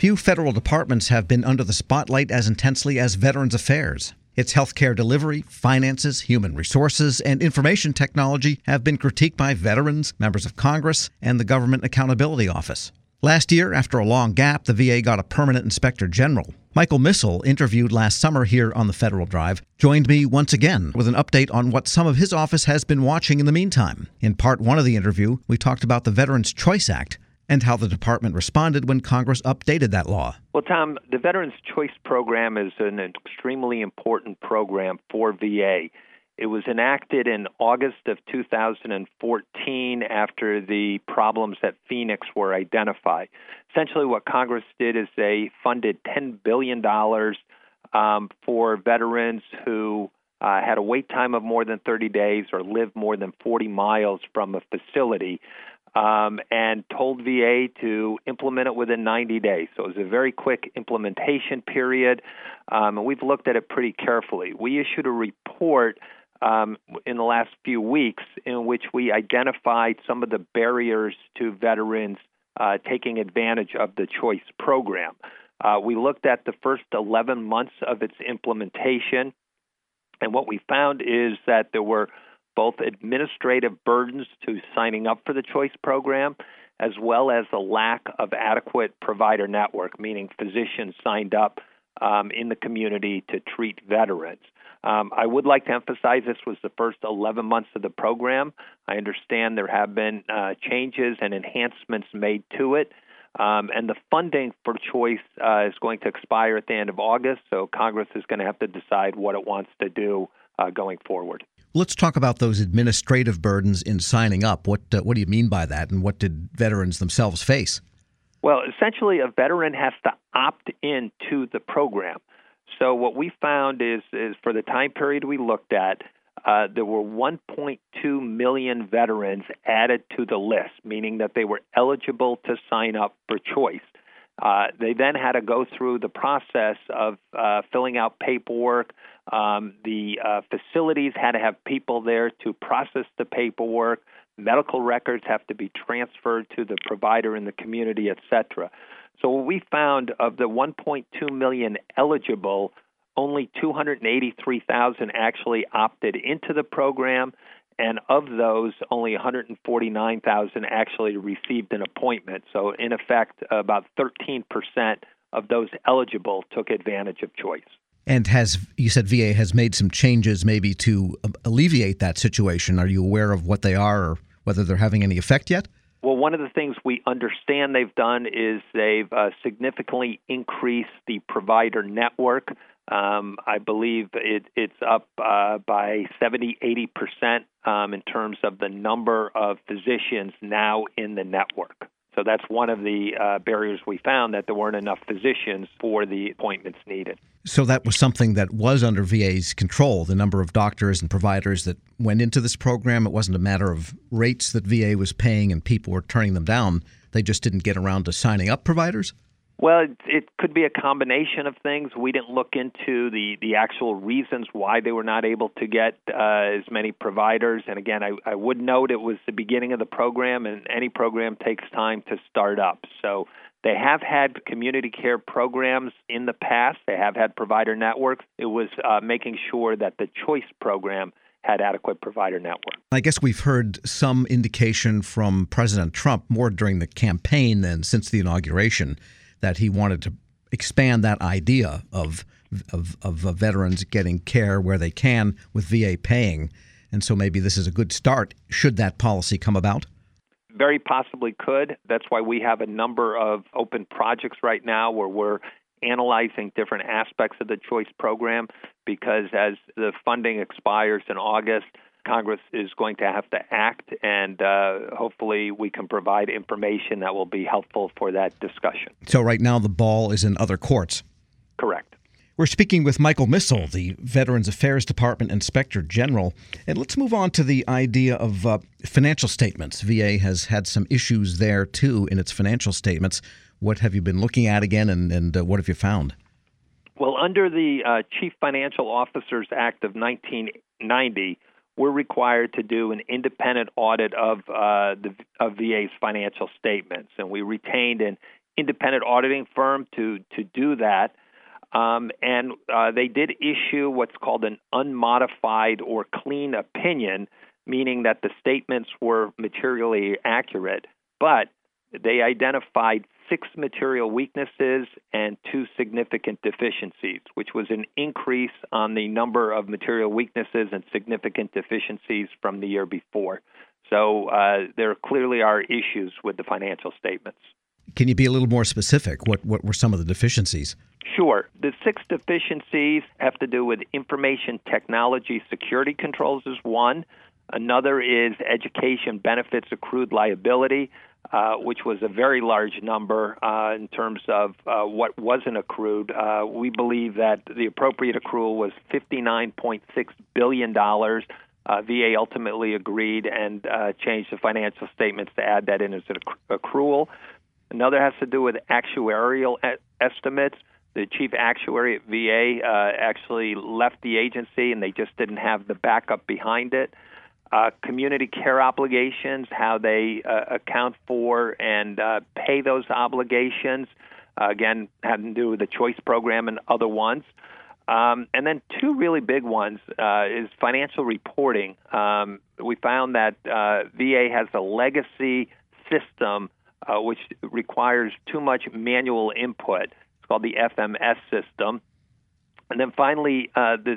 Few federal departments have been under the spotlight as intensely as Veterans Affairs. Its healthcare delivery, finances, human resources, and information technology have been critiqued by veterans, members of Congress, and the Government Accountability Office. Last year, after a long gap, the VA got a permanent inspector general. Michael Missel, interviewed last summer here on the Federal Drive, joined me once again with an update on what some of his office has been watching in the meantime. In part one of the interview, we talked about the Veterans Choice Act and how the department responded when Congress updated that law. Well, Tom, the Veterans Choice Program is an extremely important program for VA. It was enacted in August of 2014 after the problems at Phoenix were identified. Essentially, what Congress did is they funded $10 billion for veterans who had a wait time of more than 30 days or lived more than 40 miles from a facility. And told VA to implement it within 90 days. So it was a very quick implementation period, and we've looked at it pretty carefully. We issued a report in the last few weeks in which we identified some of the barriers to veterans taking advantage of the Choice Program. We looked at the first 11 months of its implementation, and what we found is that there were both administrative burdens to signing up for the Choice Program, as well as a lack of adequate provider network, meaning physicians signed up in the community to treat veterans. I would like to emphasize this was the first 11 months of the program. I understand there have been changes and enhancements made to it, and the funding for Choice is going to expire at the end of August, so Congress is going to have to decide what it wants to do going forward. Let's talk about those administrative burdens in signing up. What do you mean by that, and what did veterans themselves face? Well, essentially, a veteran has to opt into the program. So what we found is for the time period we looked at, there were 1.2 million veterans added to the list, meaning that they were eligible to sign up for Choice. They then had to go through the process of filling out paperwork. The facilities had to have people there to process the paperwork. Medical records have to be transferred to the provider in the community, et cetera. So what we found, of the 1.2 million eligible, only 283,000 actually opted into the program, and of those, only 149,000 actually received an appointment. So in effect, about 13% of those eligible took advantage of Choice. And you said VA has made some changes maybe to alleviate that situation. Are you aware of what they are or whether they're having any effect yet? Well, one of the things we understand they've done is they've significantly increased the provider network. I believe it's up by 70-80% in terms of the number of physicians now in the network. So that's one of the barriers we found, that there weren't enough physicians for the appointments needed. So that was something that was under VA's control, the number of doctors and providers that went into this program. It wasn't a matter of rates that VA was paying and people were turning them down. They just didn't get around to signing up providers? Well, it could be a combination of things. We didn't look into the actual reasons why they were not able to get as many providers. And again, I would note it was the beginning of the program, and any program takes time to start up. So they have had community care programs in the past. They have had provider networks. It was making sure that the Choice Program had adequate provider network. I guess we've heard some indication from President Trump more during the campaign than since the inauguration that he wanted to expand that idea of veterans getting care where they can with VA paying. And so maybe this is a good start, should that policy come about? Very possibly could. That's why we have a number of open projects right now where we're analyzing different aspects of the Choice Program, because as the funding expires in August, Congress is going to have to act, and hopefully we can provide information that will be helpful for that discussion. So right now the ball is in other courts. Correct. We're speaking with Michael Missel, the Veterans Affairs Department Inspector General. And let's move on to the idea of financial statements. VA has had some issues there, too, in its financial statements. What have you been looking at again, and what have you found? Well, under the Chief Financial Officers Act of 1990, we're required to do an independent audit of VA's financial statements, and we retained an independent auditing firm to do that. And they did issue what's called an unmodified or clean opinion, meaning that the statements were materially accurate, but they identified 6 material weaknesses and 2 significant deficiencies, which was an increase on the number of material weaknesses and significant deficiencies from the year before. So there clearly are issues with the financial statements. Can you be a little more specific? What were some of the deficiencies? Sure. The 6 deficiencies have to do with information technology security controls is one. Another is education benefits accrued liability, which was a very large number in terms of what wasn't accrued. We believe that the appropriate accrual was $59.6 billion. VA ultimately agreed and changed the financial statements to add that in as an accrual. Another has to do with actuarial estimates. The chief actuary at VA actually left the agency, and they just didn't have the backup behind it. Community care obligations, how they account for and pay those obligations, again, having to do with the choice program and other ones. And then 2 really big ones is financial reporting. We found that VA has a legacy system which requires too much manual input. It's called the FMS system. And then finally, the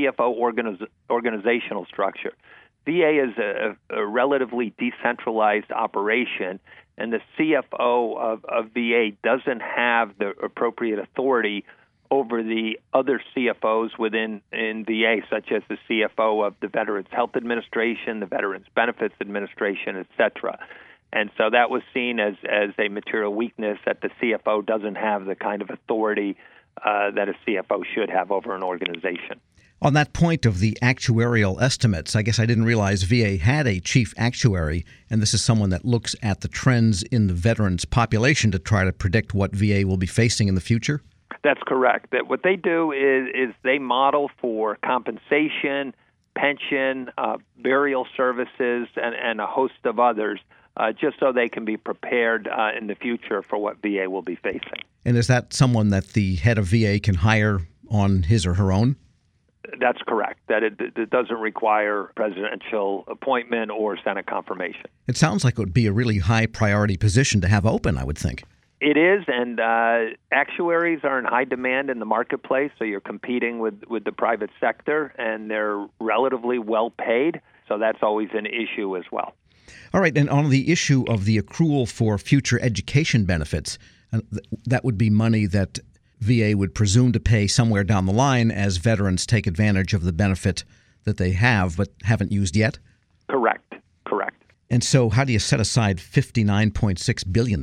CFO organizational structure. VA is a relatively decentralized operation, and the CFO of VA doesn't have the appropriate authority over the other CFOs in VA, such as the CFO of the Veterans Health Administration, the Veterans Benefits Administration, et cetera. And so that was seen as a material weakness, that the CFO doesn't have the kind of authority that a CFO should have over an organization. On that point of the actuarial estimates, I guess I didn't realize VA had a chief actuary, and this is someone that looks at the trends in the veterans' population to try to predict what VA will be facing in the future? That's correct. That what they do is they model for compensation, pension, burial services, and a host of others, just so they can be prepared in the future for what VA will be facing. And is that someone that the head of VA can hire on his or her own? That's correct, that it doesn't require presidential appointment or Senate confirmation. It sounds like it would be a really high priority position to have open, I would think. It is, and actuaries are in high demand in the marketplace, so you're competing with the private sector, and they're relatively well paid, so that's always an issue as well. All right, and on the issue of the accrual for future education benefits, that would be money that VA would presume to pay somewhere down the line as veterans take advantage of the benefit that they have but haven't used yet? Correct. And so how do you set aside $59.6 billion?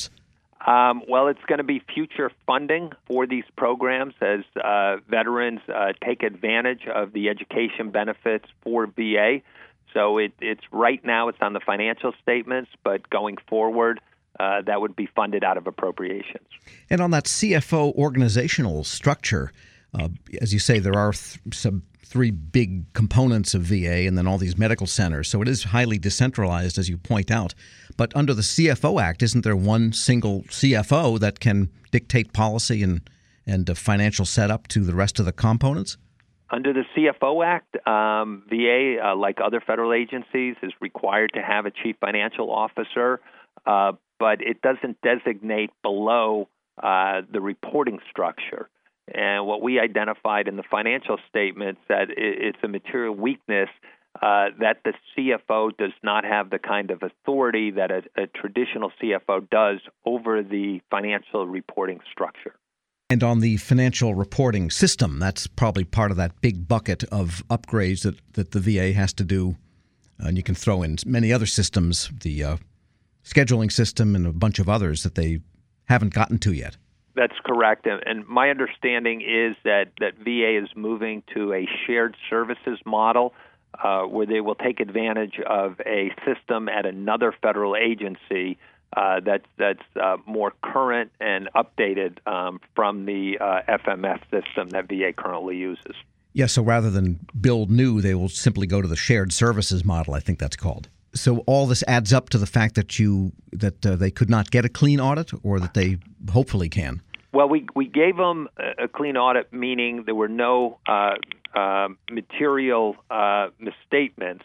Well, it's going to be future funding for these programs as veterans take advantage of the education benefits for VA. So it's right now it's on the financial statements, but going forward, that would be funded out of appropriations. And on that CFO organizational structure, as you say, there are some 3 big components of VA and then all these medical centers. So it is highly decentralized, as you point out. But under the CFO Act, isn't there one single CFO that can dictate policy and financial setup to the rest of the components? Under the CFO Act, VA, like other federal agencies, is required to have a chief financial officer, but it doesn't designate below the reporting structure. And what we identified in the financial statements that it's a material weakness that the CFO does not have the kind of authority that a traditional CFO does over the financial reporting structure. And on the financial reporting system, that's probably part of that big bucket of upgrades that the VA has to do. And you can throw in many other systems, the scheduling system and a bunch of others that they haven't gotten to yet. That's correct. And my understanding is that VA is moving to a shared services model where they will take advantage of a system at another federal agency that's more current and updated from the FMS system that VA currently uses. Yeah, so rather than build new, they will simply go to the shared services model, I think that's called. So all this adds up to the fact that they could not get a clean audit, or that they hopefully can. Well, we gave them a clean audit, meaning there were no material misstatements,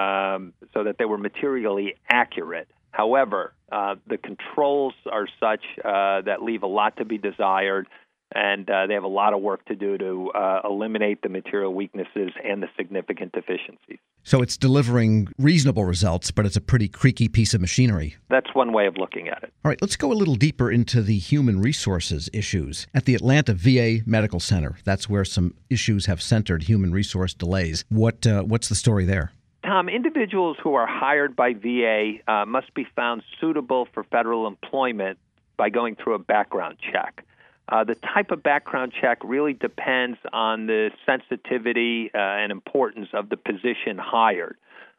so that they were materially accurate. However, the controls are such that leave a lot to be desired, and they have a lot of work to do to eliminate the material weaknesses and the significant deficiencies. So it's delivering reasonable results, but it's a pretty creaky piece of machinery. That's one way of looking at it. All right, let's go a little deeper into the human resources issues. At the Atlanta VA Medical Center, that's where some issues have centered human resource delays. What's the story there? Tom, individuals who are hired by VA must be found suitable for federal employment by going through a background check. The type of background check really depends on the sensitivity and importance of the position hired.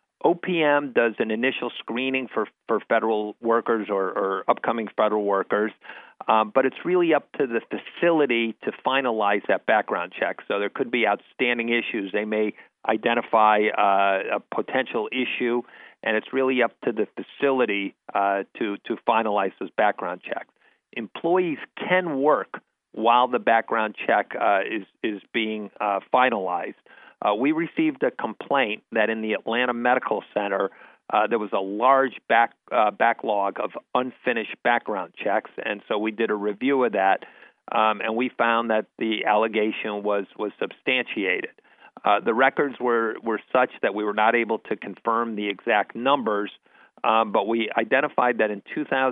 OPM does an initial screening for federal workers or upcoming federal workers, but it's really up to the facility to finalize that background check. So there could be outstanding issues. They may identify a potential issue, and it's really up to the facility to finalize those background checks. Employees can work while the background check is being finalized. We received a complaint that in the Atlanta Medical Center there was a large backlog of unfinished background checks, and so we did a review of that, and we found that the allegation was substantiated. The records were such that we were not able to confirm the exact numbers, but we identified that in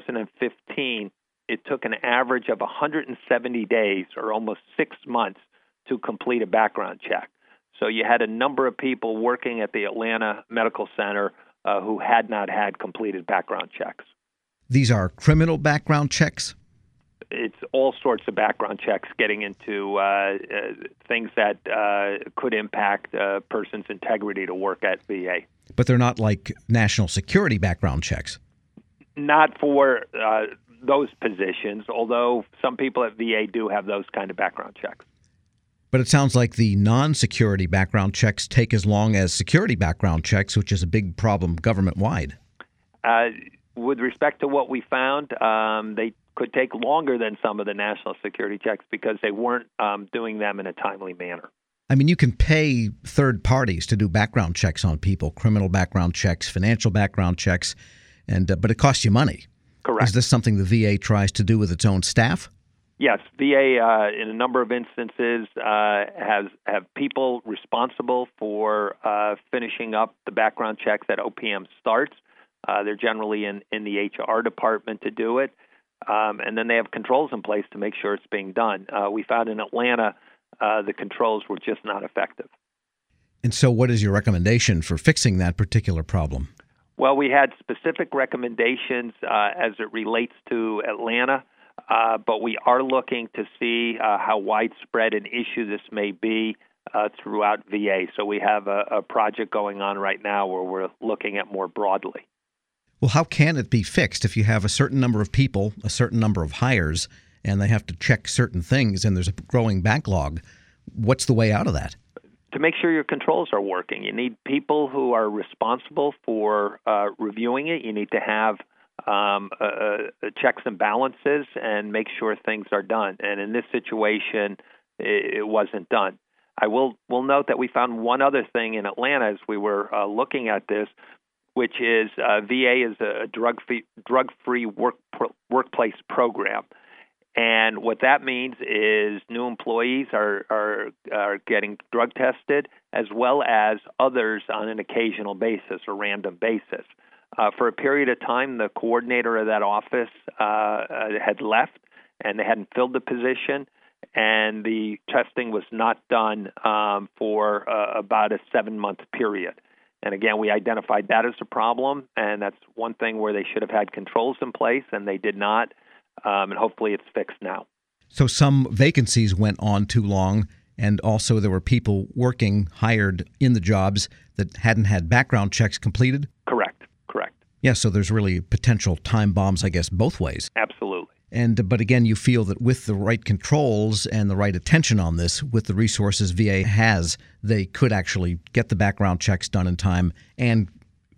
2015, it took an average of 170 days, or almost 6 months, to complete a background check. So you had a number of people working at the Atlanta Medical Center who had not had completed background checks. These are criminal background checks? It's all sorts of background checks, getting into things that could impact a person's integrity to work at VA. But they're not like national security background checks? Not for those positions, although some people at VA do have those kind of background checks. But it sounds like the non-security background checks take as long as security background checks, which is a big problem government-wide. With respect to what we found, they could take longer than some of the national security checks because they weren't doing them in a timely manner. I mean, you can pay third parties to do background checks on people, criminal background checks, financial background checks, but it costs you money. Correct. Is this something the VA tries to do with its own staff? Yes, VA in a number of instances have people responsible for finishing up the background checks that OPM starts. They're generally in the HR department to do it, and then they have controls in place to make sure it's being done. We found in Atlanta the controls were just not effective. And so what is your recommendation for fixing that particular problem? Well, we had specific recommendations as it relates to Atlanta, but we are looking to see how widespread an issue this may be throughout VA. So we have a project going on right now where we're looking at more broadly. Well, how can it be fixed if you have a certain number of people, a certain number of hires, and they have to check certain things, and there's a growing backlog? What's the way out of that? To make sure your controls are working, you need people who are responsible for reviewing it. You need to have checks and balances and make sure things are done. And in this situation, it wasn't done. I will note that we found one other thing in Atlanta as we were looking at this, which is VA is a drug-free workplace program. And what that means is new employees are getting drug tested, as well as others on an occasional basis or random basis. For a period of time, the coordinator of that office had left, and they hadn't filled the position, and the testing was not done for about a 7-month period. And again, we identified that as a problem, and that's one thing where they should have had controls in place, and they did not. And hopefully it's fixed now. So some vacancies went on too long, and also there were people working, hired in the jobs that hadn't had background checks completed? Correct. Yeah, so there's really potential time bombs, I guess, both ways. Absolutely. But again, you feel that with the right controls and the right attention on this, with the resources VA has, they could actually get the background checks done in time and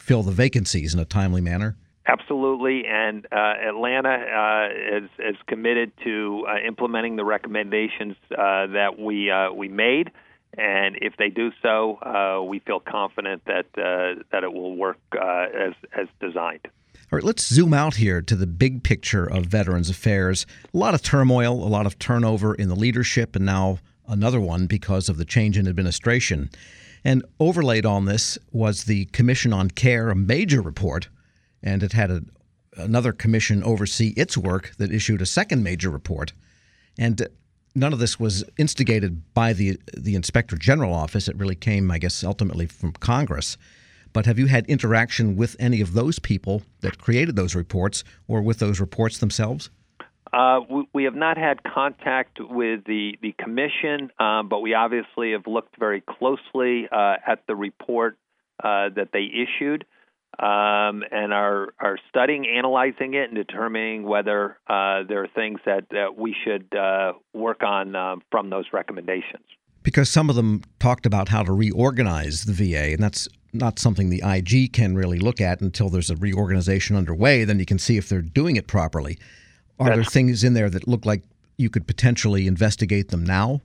fill the vacancies in a timely manner. Absolutely, and Atlanta is committed to implementing the recommendations that we made, and if they do so, we feel confident that it will work as designed. All right, let's zoom out here to the big picture of Veterans Affairs. A lot of turmoil, a lot of turnover in the leadership, and now another one because of the change in administration. And overlaid on this was the Commission on Care, a major report, and it had another commission oversee its work that issued a second major report. And none of this was instigated by the Inspector General office. It really came, I guess, ultimately from Congress. But have you had interaction with any of those people that created those reports or with those reports themselves? We have not had contact with the commission, but we obviously have looked very closely at the report that they issued. And are studying, analyzing it, and determining whether there are things that we should work on from those recommendations. Because some of them talked about how to reorganize the VA, and that's not something the IG can really look at until there's a reorganization underway. Then you can see if they're doing it properly. Are there things in there that look like you could potentially investigate them now?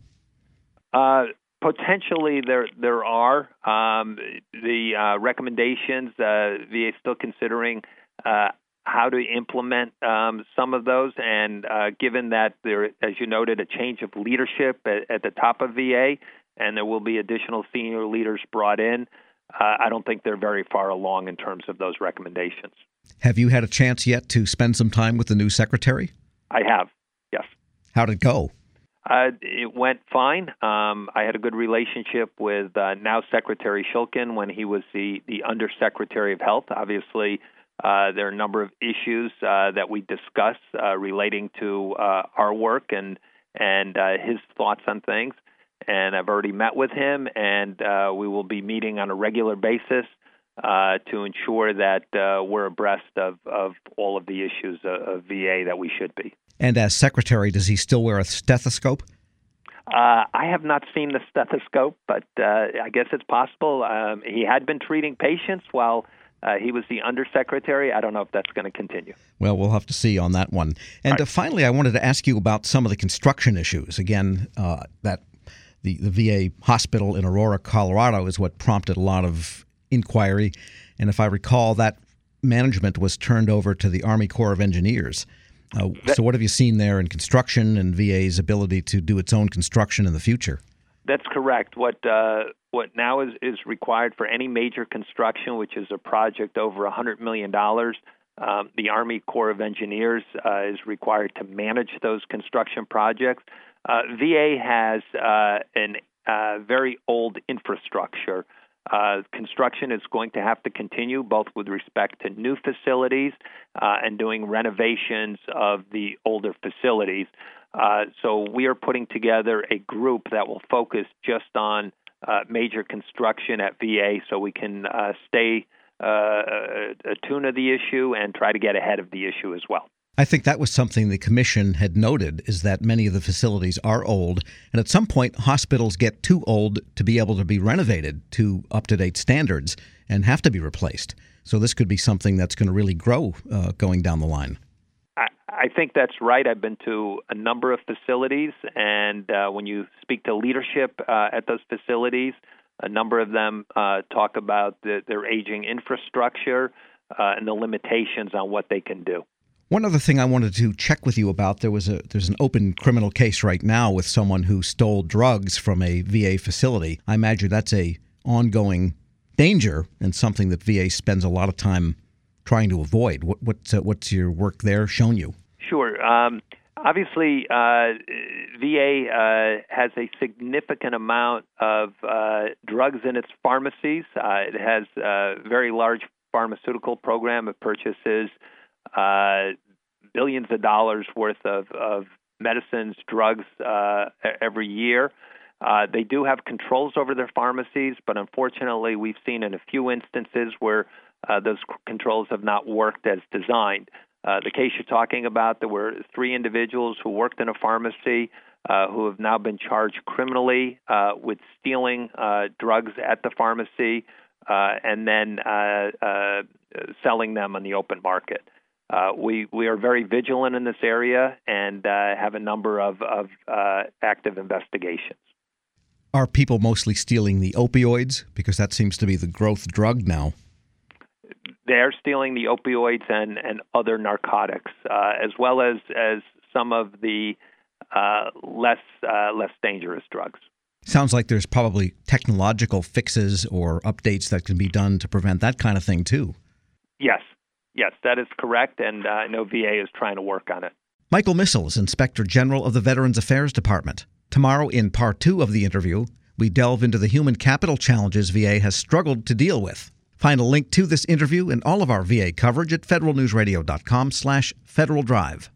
Potentially, there are the recommendations. VA is still considering how to implement some of those, and given that there, as you noted, a change of leadership at the top of VA, and there will be additional senior leaders brought in, I don't think they're very far along in terms of those recommendations. Have you had a chance yet to spend some time with the new secretary? I have, yes. How'd it go? It went fine. I had a good relationship with now Secretary Shulkin when he was the Undersecretary of Health. Obviously, there are a number of issues that we discuss relating to our work and his thoughts on things. And I've already met with him, and we will be meeting on a regular basis to ensure that we're abreast of all of the issues of VA that we should be. And as secretary, does he still wear a stethoscope? I have not seen the stethoscope, but I guess it's possible. He had been treating patients while he was the undersecretary. I don't know if that's going to continue. Well, we'll have to see on that one. And finally, I wanted to ask you about some of the construction issues. Again, that the VA hospital in Aurora, Colorado is what prompted a lot of inquiry. And if I recall, that management was turned over to the Army Corps of Engineers. So what have you seen there in construction and VA's ability to do its own construction in the future? That's correct. What now is required for any major construction, which is a project over $100 million, the Army Corps of Engineers is required to manage those construction projects. VA has a very old infrastructure. Construction is going to have to continue both with respect to new facilities and doing renovations of the older facilities. So we are putting together a group that will focus just on major construction at VA so we can stay attuned to the issue and try to get ahead of the issue as well. I think that was something the commission had noted, is that many of the facilities are old, and at some point hospitals get too old to be able to be renovated to up-to-date standards and have to be replaced. So this could be something that's going to really grow going down the line. I think that's right. I've been to a number of facilities, and when you speak to leadership at those facilities, a number of them talk about their aging infrastructure and the limitations on what they can do. One other thing I wanted to check with you about, there's an open criminal case right now with someone who stole drugs from a VA facility. I imagine that's a ongoing danger and something that VA spends a lot of time trying to avoid. What's your work there shown you? Sure. Obviously, VA has a significant amount of drugs in its pharmacies. It has a very large pharmaceutical program. It purchases billions of dollars worth of medicines, drugs every year. They do have controls over their pharmacies, but unfortunately, we've seen in a few instances where those controls have not worked as designed. The case you're talking about, there were 3 individuals who worked in a pharmacy who have now been charged criminally with stealing drugs at the pharmacy. and then selling them on the open market. We are very vigilant in this area and have a number of active investigations. Are people mostly stealing the opioids? Because that seems to be the growth drug now. They're stealing the opioids and other narcotics, as well as some of the less dangerous drugs. Sounds like there's probably technological fixes or updates that can be done to prevent that kind of thing, too. Yes, that is correct, and I know VA is trying to work on it. Michael Missel is Inspector General of the Veterans Affairs Department. Tomorrow, in Part 2 of the interview, we delve into the human capital challenges VA has struggled to deal with. Find a link to this interview and all of our VA coverage at federalnewsradio.com/Federal Drive.